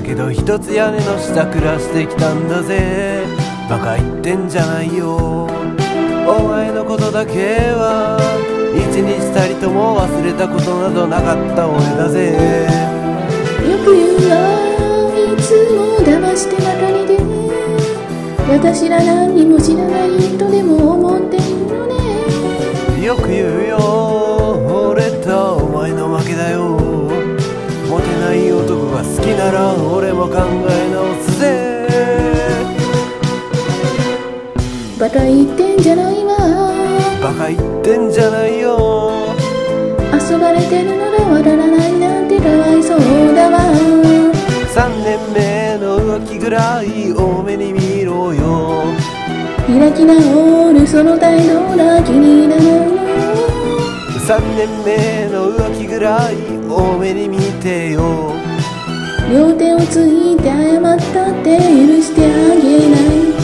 けど一つ屋根の下暮らしてきたんだぜ。バカ言ってんじゃないよ。お前のことだけは一日たりとも忘れたことなどなかった俺だぜ。 よく言うよ、いつも騙してばかりで、私ら何にも知らないとでも思っているのね。 よく言うよ、俺とお前の負けだよ。モテない男が好きなら俺も考え直すぜ。 バカ言ってんじゃないわ。 バカ言ってんじゃないよ。 遊ばれてるのがわからないなんてかわいそうだわ。 3年目の浮気ぐらい多めに見ろよ。 開き直るその態度が気になる。 3年目の浮気ぐらい多めに見てよ。 両手をついて謝ったって許してあげない。